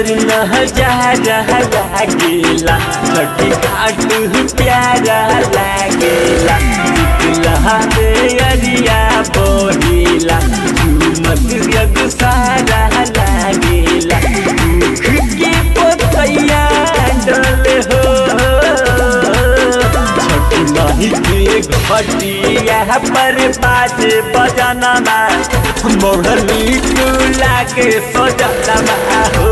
नजारा लागेला छठी घाट प्यारा लागेला शीतलहा में अरिया बहेला झूमत यग सारा लागेला दुख के पोतैया डले हो छठी माही के घटिया पर बाज बजाना मोहनी टूला के सजाना हो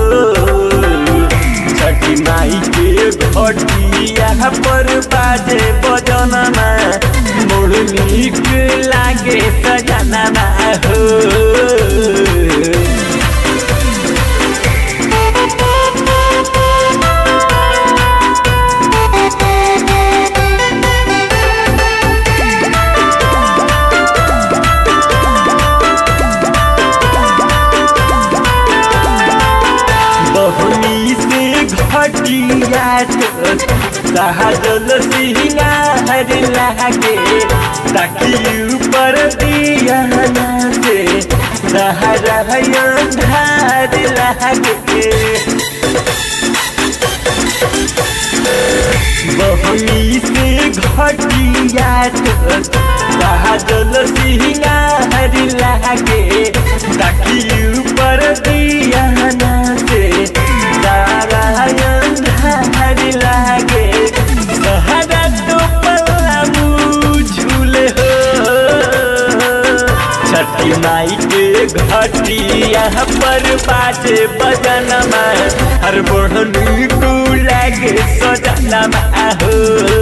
छठी माई के घटिया पर बाजे बजाना मोहनी टूला के सजाना हो। बहुनी से घटिया सहजल सिंगार लागे ताकि ऊपर दिया से सहारा अंधार लागे बहुनी से घटिया सहजल सिंगार लागे ताकि ऊपर दिया से सारा अंधार लागे सहारा तो पल्लू झूले हो छठी माई के घटिया पर बाजे बजनमा हर बढ़नी को लागे सजनमा हो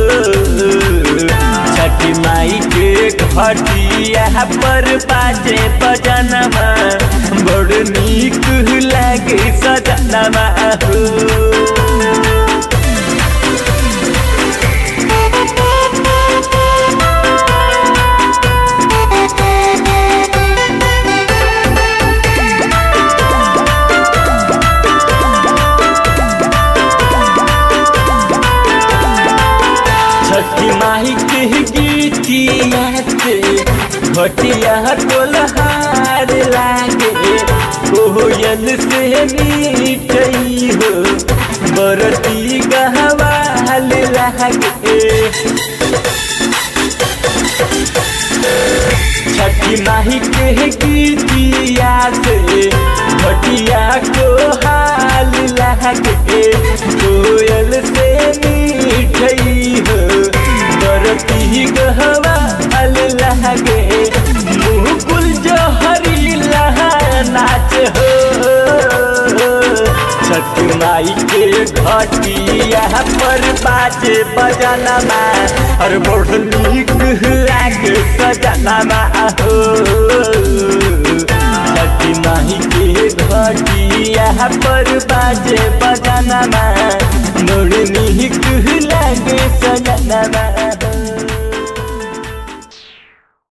छठी माई के घटिया पर बाजे बजनमा बड़ नीक लागे सजनमा हो। छठी माही के गीतिया से घटिया कोल्हार लागे कोयल से मीठई हो बरती गहवाल लागे छठी माही के गीतिया से घटिया को हाल लागे कोयल से मीठई हो बरती गहवाल लागे मुकुल जहरी नाच हो छठी माई के घटिया पर बाजे बजाना और बड़ नीक लागे सजना हो छठी माई के घटिया पर बाजे बजाना बड़ नीक लागे सजना।